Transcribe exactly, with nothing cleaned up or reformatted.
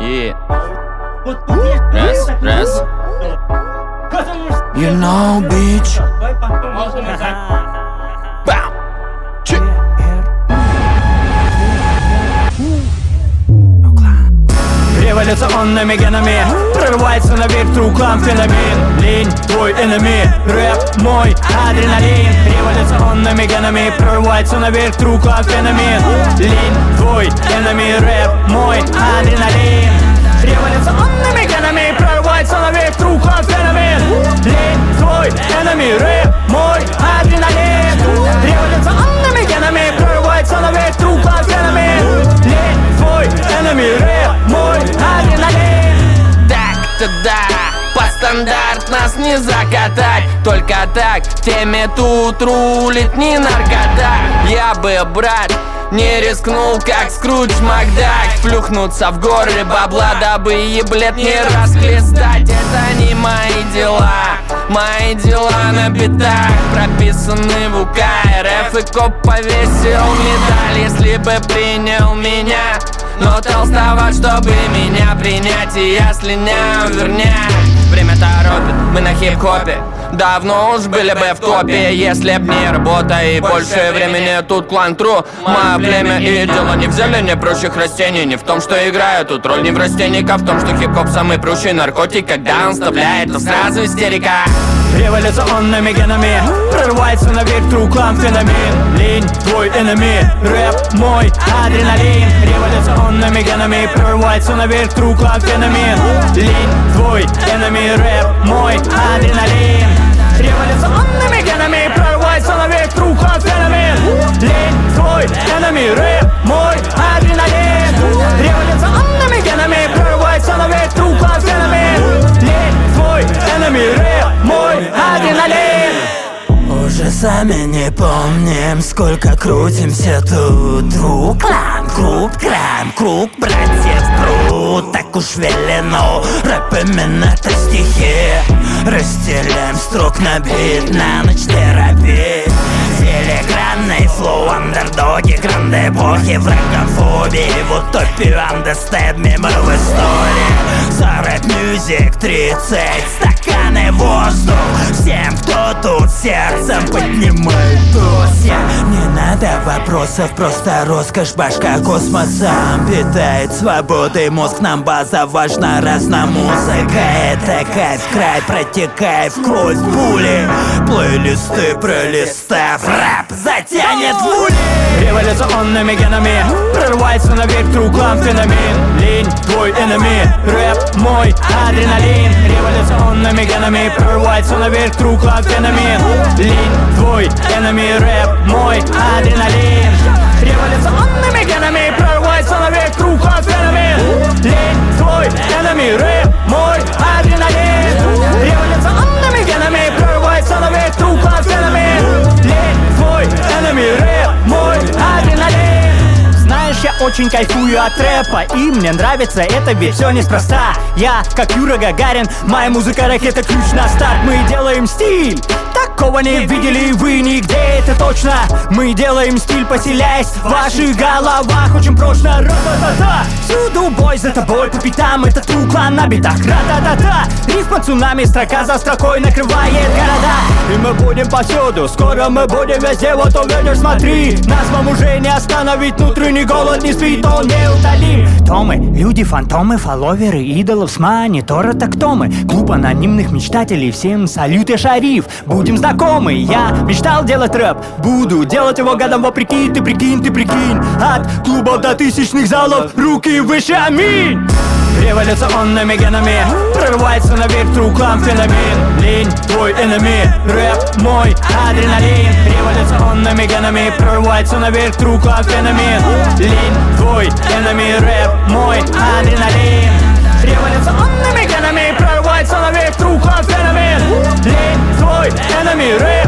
Yeah. Раз, раз. You know, bitch. Бам! Чи. Революционными генами прорывается наверх true clan феномен. Лень, твой enemy, рэп мой адреналин. Революционными генами прорывается наверх true clan феномен. Лень, твой enemy, рэп мой адреналин. Революционными генами прорывается наверх true clan феномен. Лень, твой enemy, рэп мой адреналин. Революционными генами прорывается наверх true clan феномен. Лень, твой enemy, рэп мой адреналин. Так-то да, под стандарт нас не закатать. Только так в теме тут рулит не наркота. Я бы, брат, не рискнул, как Скрудж Макдак, плюхнуться в горле бабла, дабы еблет не расхлестать. Это не мои дела, мои дела на битах прописаны в УК РФ. И коп повесил медаль, если бы принял меня. Но толстоват, чтобы меня принять, и я слиняю, вернее. Время торопит, мы на хип-хопе. Давно уж были бы в топе, если б не работа и больше времени. Тут клан Тру, мое племя, и дело не в зелени прочих растений. Не в том, что играю тут роль не в растениях, а в том, что хип-хоп самый прущий наркотик. Когда он вставляет, то сразу истерика. Революционными генами прорывается наверх true clan феномен. Лень, твой enemy, рэп мой адреналин. Революционными генами прорывается наверх true clan феномен. Лень, твой enemy, рэп мой адреналин. Революционными генами прорывается наверх true clan феномен. Лень, твой enemy, рэп мой адреналин. Революционными генами прорывается наверх true clan феномен. Лень, твой enemy, рэп мой адреналин. Уже сами не помним, сколько крутимся тут. True clan, круг крайм, круг братьев Крут. Так уж велено, рэп именно это стихи. Расстеляем строк на бит, на ночь терапии. Филигранный флоу, андердоги, гранды эпохи, врагофобии. В утопию understand me, мы в истории. За рэп-мюзик тридцать, стаканы воздух. Всем, кто тут сердцем поднимает тосья. Не надо вопросов, просто роскошь, башка космосом питает свободой мозг, нам база важна, разна музыка. Это кайф, край протекает в кровь пули. Плейлисты пролистав, рэп затянет в ули. Революционными генами прорывается наверх true clan феномен. Лень, твой enemy, рэп мой адреналин. Революционными генами прорывается наверх true clan феномен. Лень, твой enemy, рэп мой адреналин. Революционными генами прорывается наверх true clan феномен. Лень, твой enemy, рэп мой адреналин. Революционными генами прорывается наверх true clan феномен. Лень, твой enemy, рэп мой адреналин. Знаешь, я очень кайфую от рэпа, и мне нравится это, ведь все неспроста. Я, как Юра Гагарин, моя музыка ракета, ключ на старт. Мы делаем стиль, такого не видели вы нигде, это точно. Мы делаем стиль, поселяясь в ваших головах очень прочно. Ра-та-та-та, всюду бой за тобой по пятам, это true clan на битах. Ра-та-та-та, рифма цунами, строка за строкой накрывает города. И мы будем повсюду, скоро мы будем везде, вот увидишь, смотри. Нас вам уже не остановить, внутренний голод не спит, он неутолим. То мы, люди, фантомы, фолловеры, идолов с монитора, так кто мы? Клуб анонимных мечтателей, всем салют и шариф. Будем знакомы, я мечтал делать рэп, буду делать его годом вопреки. Ты прикинь, ты прикинь, от клубов до тысячных залов, руки выше, аминь. Революционными генами прорывается наверх true clan феномен. Лень, твой enemy, рэп мой адреналин. Революционными генами прорывается наверх true clan феномен. Лень, твой enemy, рэп мой адреналин. Революционными генами прорывается наверх true clan феномен. Лень, твой enemy, рэп